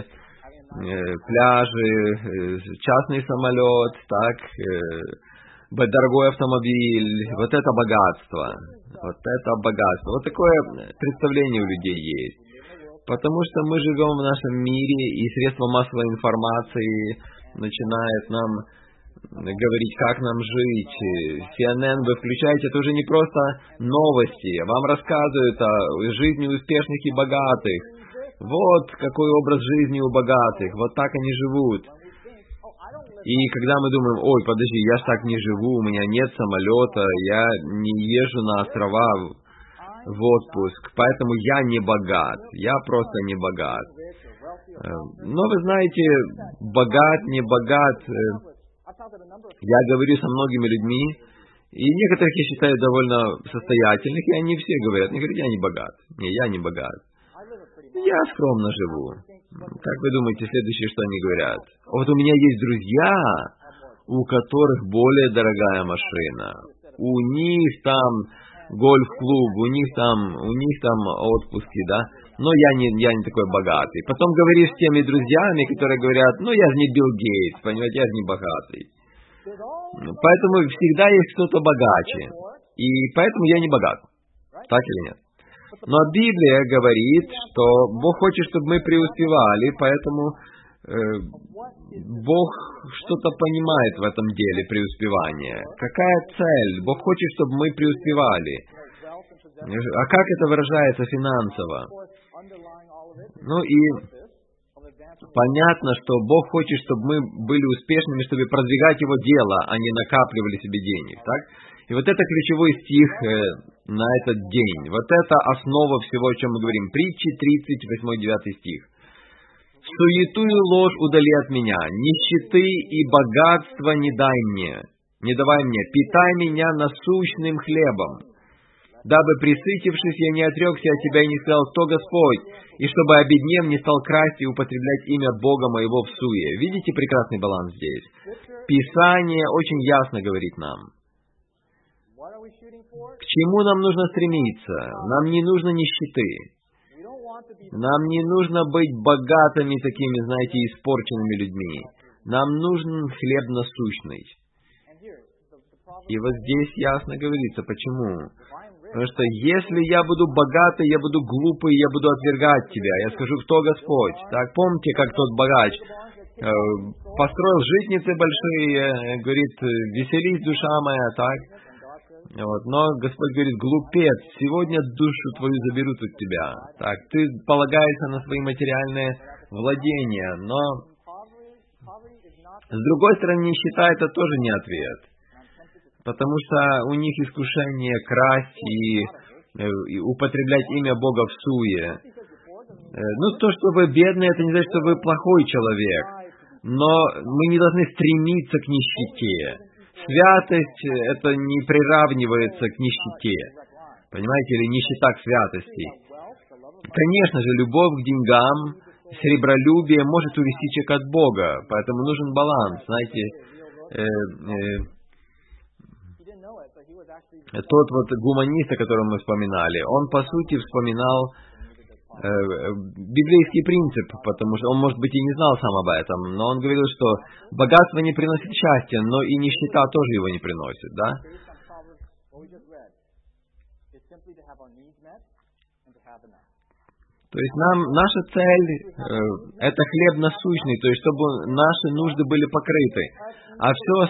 пляжи, частный самолет, так, дорогой автомобиль, вот это богатство, Вот такое представление у людей есть. Потому что мы живем в нашем мире, и средства массовой информации начинают нам говорить, как нам жить. CNN вы включаете, это уже не просто новости. Вам рассказывают о жизни успешных и богатых. Вот какой образ жизни у богатых. Вот так они живут. И когда мы думаем, ой, подожди, я ж так не живу, у меня нет самолета, я не езжу на острова в отпуск, поэтому я не богат. Я просто не богат. Но вы знаете, богат, не богат... Я говорю со многими людьми, и некоторых я считаю довольно состоятельных, и они все говорят, я не богат. Не, я не богат. Я скромно живу. Как вы думаете, следующее, что они говорят? Вот у меня есть друзья, у которых более дорогая машина. У них там гольф-клуб, у них там отпуски, да? Но я не такой богатый. Потом говоришь с теми друзьями, которые говорят, я же не Билл Гейтс, понимаете, я же не богатый. Поэтому всегда есть кто-то богаче. И поэтому я не богат. Так или нет? Но Библия говорит, что Бог хочет, чтобы мы преуспевали, поэтому Бог что-то понимает в этом деле преуспевания. Какая цель? Бог хочет, чтобы мы преуспевали. А как это выражается финансово? И понятно, что Бог хочет, чтобы мы были успешными, чтобы продвигать Его дело, а не накапливали себе денег. Так? И вот это ключевой стих на этот день. Вот это основа всего, о чем мы говорим. Притчи 38-9 стих. «Суету и ложь удали от меня, нищеты и богатства не давай мне, питай меня насущным хлебом, дабы, присытившись, я не отрекся от тебя и не сказал, кто Господь, и чтобы, обеднев, не стал красть и употреблять имя Бога моего в суе». Видите прекрасный баланс здесь? Писание очень ясно говорит нам. К чему нам нужно стремиться? Нам не нужно нищеты. Нам не нужно быть богатыми такими, знаете, испорченными людьми. Нам нужен хлеб насущный. И вот здесь ясно говорится, почему. Потому что если я буду богатый, я буду глупый, я буду отвергать тебя. Я скажу, кто Господь? Так, помните, как тот богач построил житницы большие, говорит, веселись, душа моя, так? Но Господь говорит, глупец, сегодня душу твою заберут от тебя. Так, ты полагаешься на свои материальные владения, но с другой стороны, нищета это тоже не ответ. Потому что у них искушение красть и употреблять имя Бога в суе. То, что вы бедный, это не значит, что вы плохой человек. Но мы не должны стремиться к нищете. Святость это не приравнивается к нищете. Понимаете, или нищета к святости. Конечно же, любовь к деньгам, сребролюбие может увести человека от Бога. Поэтому нужен баланс. Знаете, тот гуманист, о котором мы вспоминали, он по сути вспоминал библейский принцип, потому что он, может быть, и не знал сам об этом, но он говорил, что богатство не приносит счастья, но и нищета тоже его не приносит, да? То есть наша цель это хлеб насущный, то есть чтобы наши нужды были покрыты. А все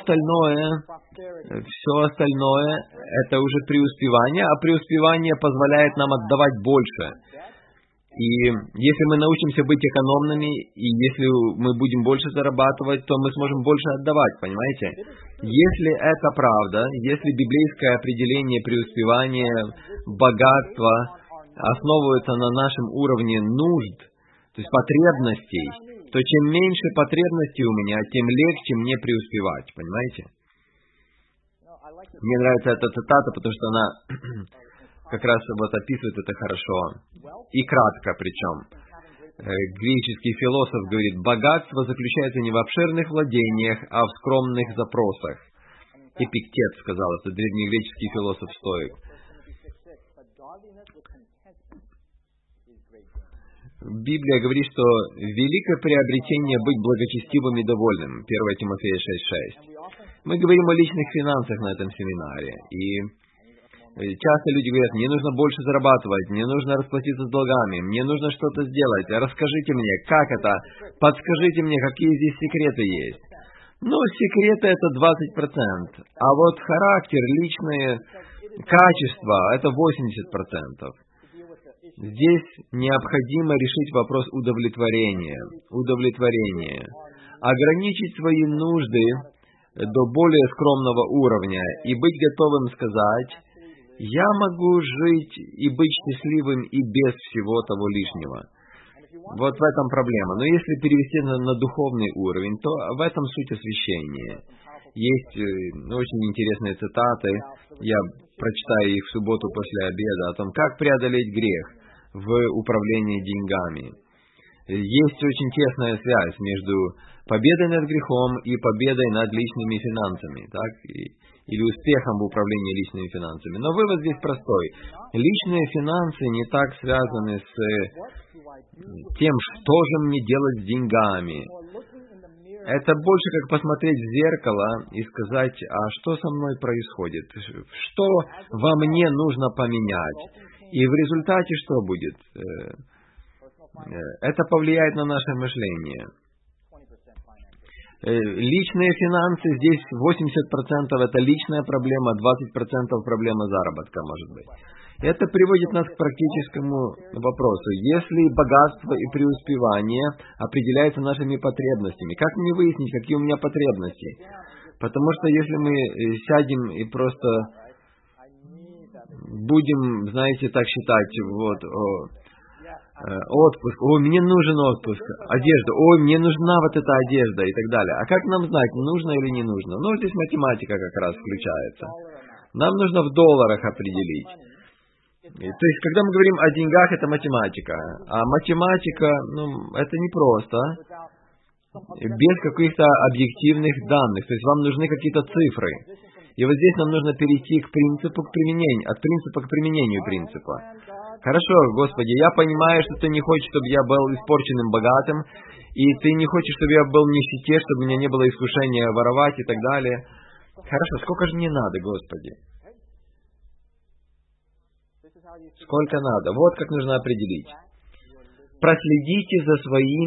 остальное это уже преуспевание, а преуспевание позволяет нам отдавать больше. И если мы научимся быть экономными, и если мы будем больше зарабатывать, то мы сможем больше отдавать, понимаете? Если это правда, если библейское определение преуспевания, богатства основывается на нашем уровне нужд, то есть потребностей, то чем меньше потребностей у меня, тем легче мне преуспевать, понимаете? Мне нравится эта цитата, потому что она как раз вот описывает это хорошо. И кратко причем. Греческий философ говорит, богатство заключается не в обширных владениях, а в скромных запросах. Эпиктет сказал, это древнегреческий философ-стоик. Библия говорит, что великое приобретение быть благочестивым и довольным. 1 Тимофея 6:6. Мы говорим о личных финансах на этом семинаре. И часто люди говорят, мне нужно больше зарабатывать, мне нужно расплатиться с долгами, мне нужно что-то сделать. Расскажите мне, как это? Подскажите мне, какие здесь секреты есть. Ну, секреты это 20%. А вот характер, личные качества это 80%. Здесь необходимо решить вопрос удовлетворения. Ограничить свои нужды до более скромного уровня и быть готовым сказать, я могу жить и быть счастливым и без всего того лишнего. Вот в этом проблема. Но если перевести на духовный уровень, то в этом суть освящения. Есть очень интересные цитаты, я прочитаю их в субботу после обеда, о том, как преодолеть грех в управлении деньгами. Есть очень тесная связь между победой над грехом и победой над личными финансами, так? Или успехом в управлении личными финансами. Но вывод здесь простой. Личные финансы не так связаны с тем, что же мне делать с деньгами. Это больше как посмотреть в зеркало и сказать, а что со мной происходит? Что во мне нужно поменять? И в результате что будет? Это повлияет на наше мышление. Личные финансы, здесь 80% это личная проблема, 20% проблема заработка, может быть. Это приводит нас к практическому вопросу. Если богатство и преуспевание определяются нашими потребностями, как мне выяснить, какие у меня потребности? Потому что если мы сядем и просто будем, знаете, так считать, вот, отпуск, мне нужен отпуск, одежда, мне нужна вот эта одежда и так далее. А как нам знать, нужно или не нужно? Ну, здесь математика как раз включается. Нам нужно в долларах определить. То есть, когда мы говорим о деньгах, это математика. А математика, это непросто. Без каких-то объективных данных. То есть, вам нужны какие-то цифры. И вот здесь нам нужно перейти к принципу, к применению, от принципа к применению принципа. Хорошо, Господи, я понимаю, что Ты не хочешь, чтобы я был испорченным богатым, и Ты не хочешь, чтобы я был в нищете, чтобы у меня не было искушения воровать и так далее. Хорошо, сколько же мне надо, Господи? Сколько надо? Вот как нужно определить. Проследите за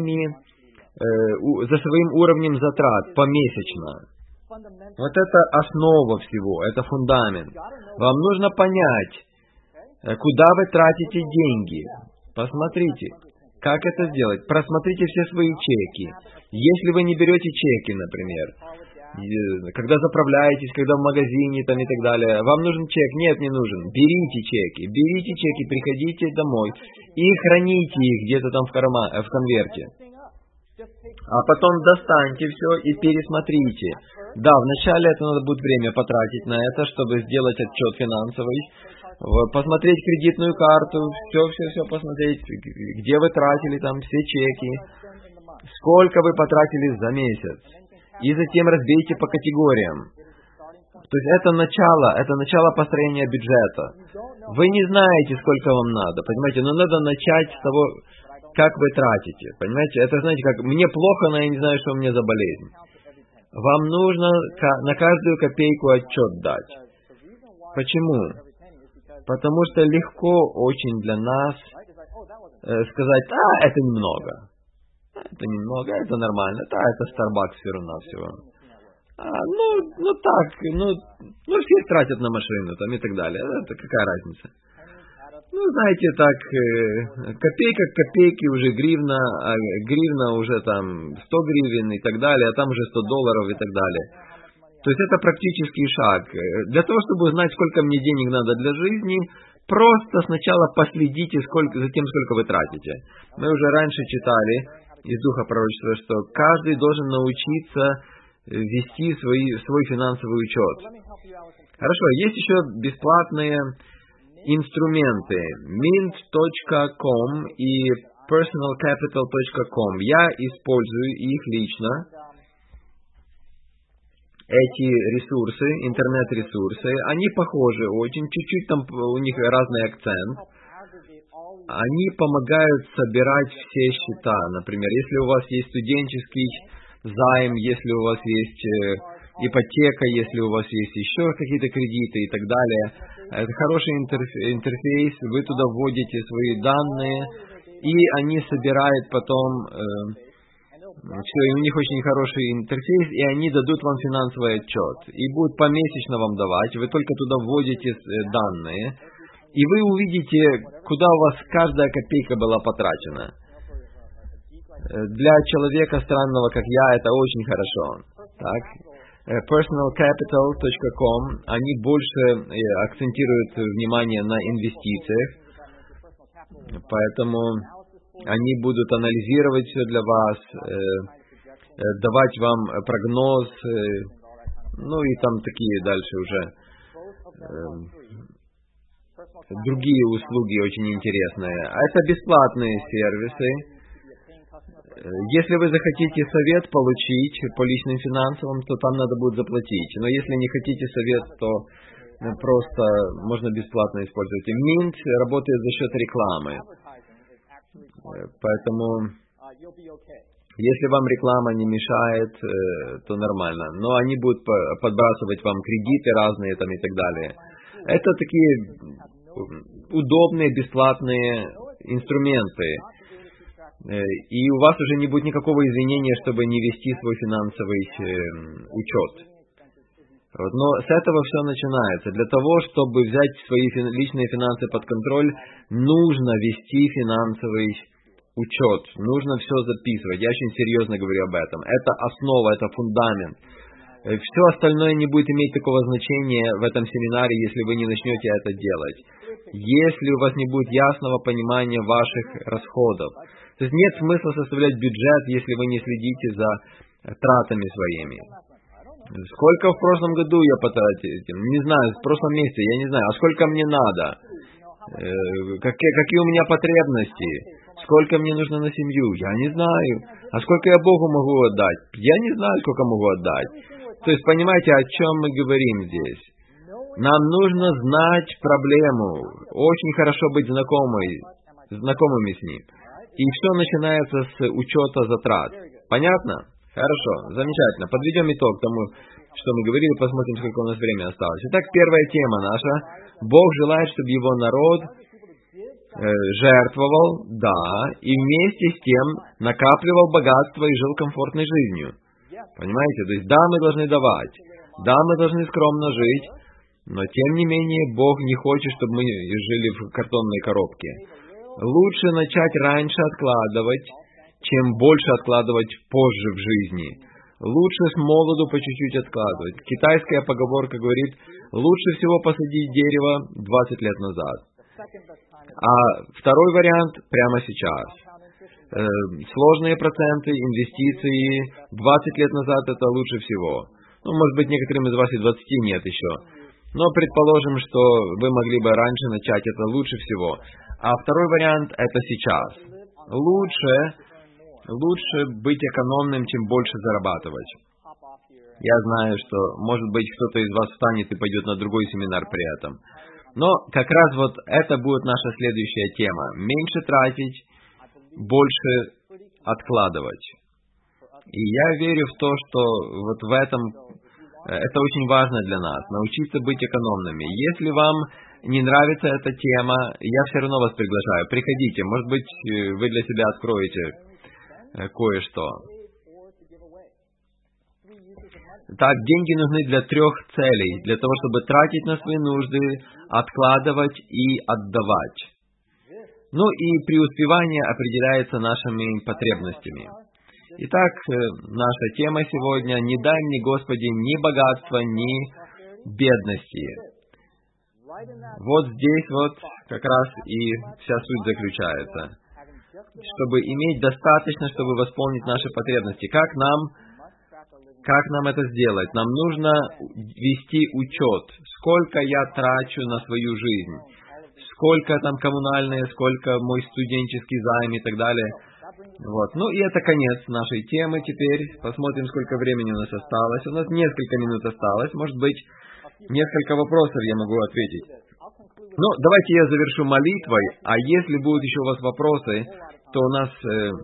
своим уровнем затрат помесячно. Вот это основа всего, это фундамент. Вам нужно понять, куда вы тратите деньги. Посмотрите, как это сделать. Просмотрите все свои чеки. Если вы не берете чеки, например, когда заправляетесь, когда в магазине там и так далее, вам нужен чек? Нет, не нужен. Берите чеки, приходите домой и храните их где-то там в конверте. А потом достаньте все и пересмотрите. Да, вначале это надо будет время потратить на это, чтобы сделать отчет финансовый, посмотреть кредитную карту, все посмотреть, где вы тратили там все чеки, сколько вы потратили за месяц. И затем разбейте по категориям. То есть это начало построения бюджета. Вы не знаете, сколько вам надо, понимаете, но надо начать с того, как вы тратите. Понимаете, это, знаете, как мне плохо, но я не знаю, что у меня за болезнь. Вам нужно на каждую копейку отчет дать. Почему? Потому что легко очень для нас сказать, это немного. Это немного, это нормально. Да, это Starbucks всего-навсего. Все тратят на машину там и так далее. Это какая разница? Знаете, так, копейка к копейке уже гривна, а гривна уже там 100 гривен и так далее, а там уже $100 и так далее. То есть это практический шаг. Для того, чтобы узнать, сколько мне денег надо для жизни, просто сначала последите за тем, сколько вы тратите. Мы уже раньше читали из Духа Пророчества, что каждый должен научиться вести свой финансовый учет. Хорошо, есть еще бесплатные инструменты mint.com и personalcapital.com. Я использую их лично. Эти ресурсы, интернет-ресурсы, они похожи очень, чуть-чуть там у них разный акцент. Они помогают собирать все счета. Например, если у вас есть студенческий займ, если у вас есть ипотека, если у вас есть еще какие-то кредиты и так далее. Это хороший интерфейс, вы туда вводите свои данные, и они собирают потом все, и у них очень хороший интерфейс, и они дадут вам финансовый отчет. И будут помесячно вам давать, вы только туда вводите данные, и вы увидите, куда у вас каждая копейка была потрачена. Для человека странного, как я, это очень хорошо. Так? personalcapital.com, они больше акцентируют внимание на инвестициях, поэтому они будут анализировать все для вас, давать вам прогноз, и там такие дальше уже другие услуги очень интересные. А это бесплатные сервисы. Если вы захотите совет получить по личным финансовым, то там надо будет заплатить. Но если не хотите совет, то просто можно бесплатно использовать. И Mint работает за счет рекламы. Поэтому, если вам реклама не мешает, то нормально. Но они будут подбрасывать вам кредиты разные там и так далее. Это такие удобные, бесплатные инструменты. И у вас уже не будет никакого извинения, чтобы не вести свой финансовый учет. Но с этого все начинается. Для того, чтобы взять свои личные финансы под контроль, нужно вести финансовый учет. Нужно все записывать. Я очень серьезно говорю об этом. Это основа, это фундамент. Все остальное не будет иметь такого значения в этом семинаре, если вы не начнете это делать. Если у вас не будет ясного понимания ваших расходов. То есть нет смысла составлять бюджет, если вы не следите за тратами своими. Сколько в прошлом году я потратил? Не знаю, в прошлом месяце, я не знаю. А сколько мне надо? Какие у меня потребности? Сколько мне нужно на семью? Я не знаю. А сколько я Богу могу отдать? Я не знаю, сколько могу отдать. То есть, понимаете, о чем мы говорим здесь? Нам нужно знать проблему. Очень хорошо быть знакомыми с ним. И все начинается с учета затрат. Понятно? Хорошо, замечательно. Подведем итог тому, что мы говорили, посмотрим, сколько у нас времени осталось. Итак, первая тема наша. Бог желает, чтобы его народ жертвовал, и вместе с тем накапливал богатство и жил комфортной жизнью. Понимаете? То есть, мы должны давать, мы должны скромно жить, но тем не менее Бог не хочет, чтобы мы жили в картонной коробке. Лучше начать раньше откладывать, чем больше откладывать позже в жизни. Лучше с молоду по чуть-чуть откладывать. Китайская поговорка говорит, лучше всего посадить дерево 20 лет назад. А второй вариант прямо сейчас. Сложные проценты, инвестиции 20 лет назад это лучше всего. Может быть, некоторым из вас и 20 нет еще. Но предположим, что вы могли бы раньше начать, это лучше всего. А второй вариант это сейчас. Лучше быть экономным, чем больше зарабатывать. Я знаю, что, может быть, кто-то из вас встанет и пойдет на другой семинар при этом. Но как раз это будет наша следующая тема. Меньше тратить, больше откладывать. И я верю в то, что в этом Это очень важно для нас, научиться быть экономными. Если вам не нравится эта тема, я все равно вас приглашаю. Приходите, может быть, вы для себя откроете кое-что. Так, деньги нужны для 3 целей. Для того, чтобы тратить на свои нужды, откладывать и отдавать. Ну и преуспевание определяется нашими потребностями. Итак, наша тема сегодня: «Не дай мне, Господи, ни богатства, ни бедности». Вот здесь вот как раз и вся суть заключается. Чтобы иметь достаточно, чтобы восполнить наши потребности. Как нам это сделать? Нам нужно вести учет, сколько я трачу на свою жизнь, сколько там коммунальные, сколько мой студенческий займ и так далее. Вот. Ну и это конец нашей темы теперь. Посмотрим, сколько времени у нас осталось. У нас несколько минут осталось. Может быть, несколько вопросов я могу ответить. Ну, давайте я завершу молитвой, а если будут еще у вас вопросы, то у нас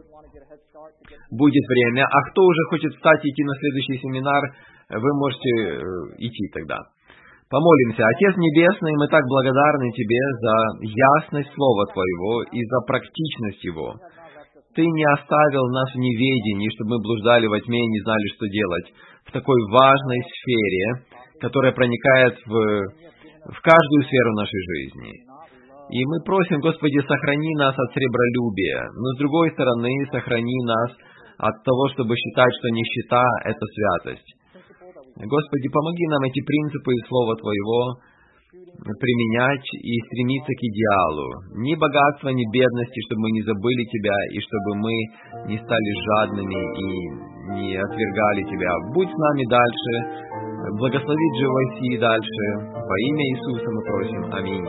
будет время. А кто уже хочет встать и идти на следующий семинар, вы можете идти тогда. Помолимся. Отец Небесный, мы так благодарны Тебе за ясность Слова Твоего и за практичность его. Ты не оставил нас в неведении, чтобы мы блуждали во тьме и не знали, что делать в такой важной сфере, которая проникает в каждую сферу нашей жизни. И мы просим, Господи, сохрани нас от сребролюбия, но с другой стороны, сохрани нас от того, чтобы считать, что нищета – это святость. Господи, помоги нам эти принципы из Слова Твоего применять и стремиться к идеалу. Ни богатства, ни бедности, чтобы мы не забыли Тебя, и чтобы мы не стали жадными и не отвергали Тебя. Будь с нами дальше, благослови GYC дальше. Во имя Иисуса мы просим. Аминь.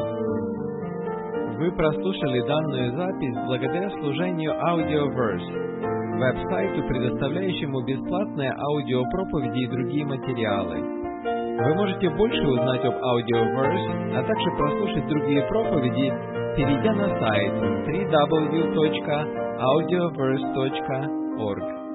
Вы прослушали данную запись благодаря служению Audioverse, веб-сайту, предоставляющему бесплатные аудиопроповеди и другие материалы. Вы можете больше узнать об Audioverse, а также прослушать другие проповеди, перейдя на сайт www.audioverse.org.